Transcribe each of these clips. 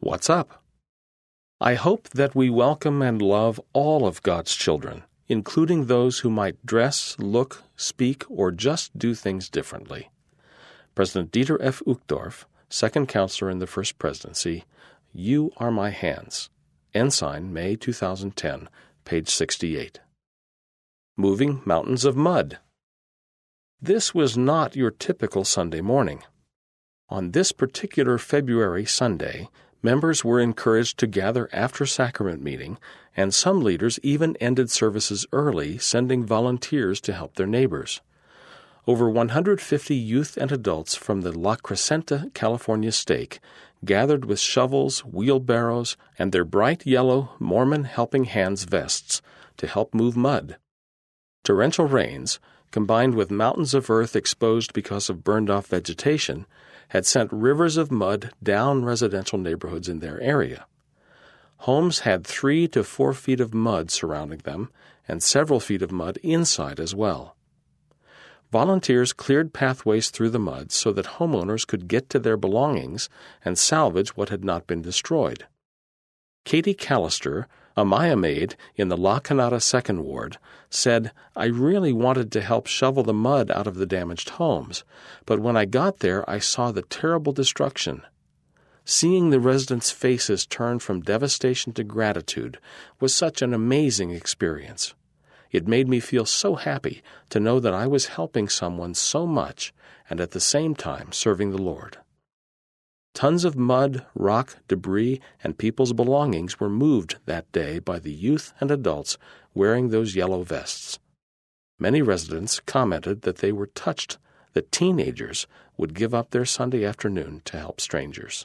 What's up? I hope that we welcome and love all of God's children, including those who might dress, look, speak, or just do things differently. President Dieter F. Uchtdorf, second counselor in the First Presidency, You Are My Hands. Ensign, May 2010, page 68. Moving mountains of mud. This was not your typical Sunday morning. On this particular February Sunday, members were encouraged to gather after sacrament meeting, and some leaders even ended services early, sending volunteers to help their neighbors. Over 150 youth and adults from the La Crescenta, California stake gathered with shovels, wheelbarrows, and their bright yellow Mormon Helping Hands vests to help move mud. Torrential rains, combined with mountains of earth exposed because of burned-off vegetation, had sent rivers of mud down residential neighborhoods in their area. Homes had 3 to 4 feet of mud surrounding them, and several feet of mud inside as well. Volunteers cleared pathways through the mud so that homeowners could get to their belongings and salvage what had not been destroyed. Katie Callister, a Maya maid in the La Canada Second Ward, said, I really wanted to help shovel the mud out of the damaged homes, but when I got there I saw the terrible destruction. Seeing the residents' faces turn from devastation to gratitude was such an amazing experience. It made me feel so happy to know that I was helping someone so much and at the same time serving the Lord. Tons of mud, rock, debris, and people's belongings were moved that day by the youth and adults wearing those yellow vests. Many residents commented that they were touched that teenagers would give up their Sunday afternoon to help strangers.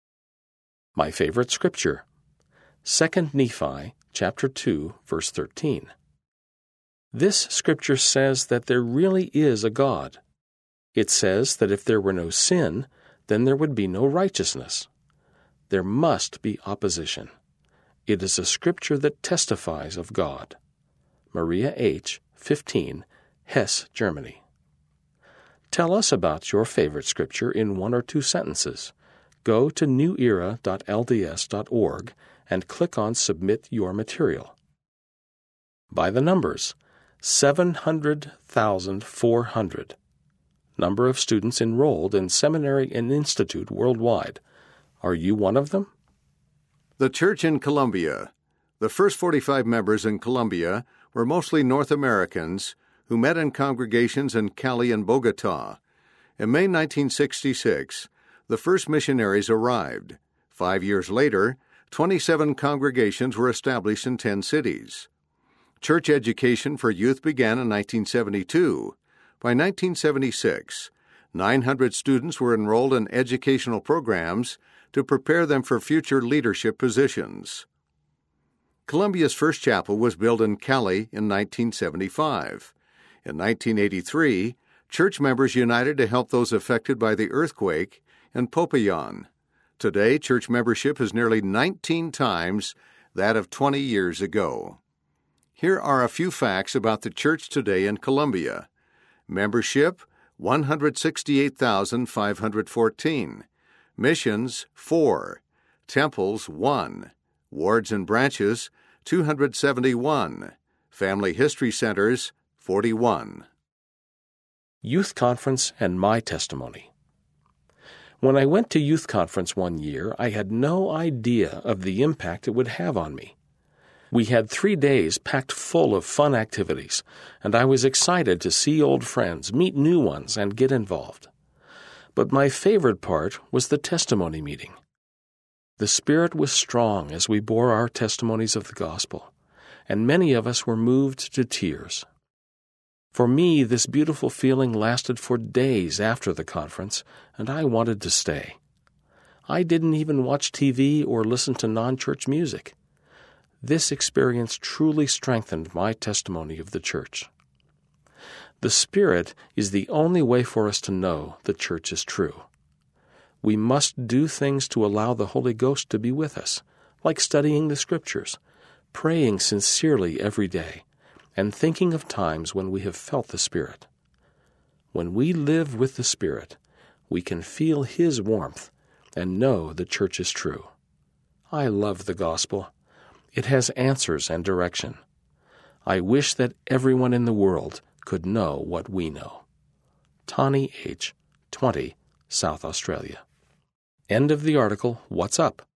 My favorite scripture, 2 Nephi chapter 2, verse 13. This scripture says that there really is a God. It says that if there were no sin, then there would be no righteousness. There must be opposition. It is a scripture that testifies of God. Maria H., 15, Hesse, Germany. Tell us about your favorite scripture in 1 or 2 sentences. Go to newera.lds.org and click on Submit Your Material. By the numbers, 700,400. Number of students enrolled in seminary and institute worldwide. Are you one of them? The Church in Colombia. The first 45 members in Colombia were mostly North Americans who met in congregations in Cali and Bogota. In May 1966, the first missionaries arrived. 5 years later, 27 congregations were established in 10 cities. Church education for youth began in 1972. By 1976, 900 students were enrolled in educational programs to prepare them for future leadership positions. Columbia's first chapel was built in Cali in 1975. In 1983, church members united to help those affected by the earthquake in Popayan. Today, church membership is nearly 19 times that of 20 years ago. Here are a few facts about the church today in Colombia. Membership, 168,514. Missions, 4. Temples, 1. Wards and branches, 271. Family history centers, 41. Youth Conference and my testimony. When I went to youth conference one year, I had no idea of the impact it would have on me. We had 3 days packed full of fun activities, and I was excited to see old friends, meet new ones, and get involved. But my favorite part was the testimony meeting. The Spirit was strong as we bore our testimonies of the gospel, and many of us were moved to tears. For me, this beautiful feeling lasted for days after the conference, and I wanted to stay. I didn't even watch TV or listen to non-church music. This experience truly strengthened my testimony of the church. The Spirit is the only way for us to know the church is true. We must do things to allow the Holy Ghost to be with us, like studying the Scriptures, praying sincerely every day, and thinking of times when we have felt the Spirit. When we live with the Spirit, we can feel His warmth and know the church is true. I love the gospel. It has answers and direction. I wish that everyone in the world could know what we know. Tawny H., 20, South Australia. End of the article, What's Up?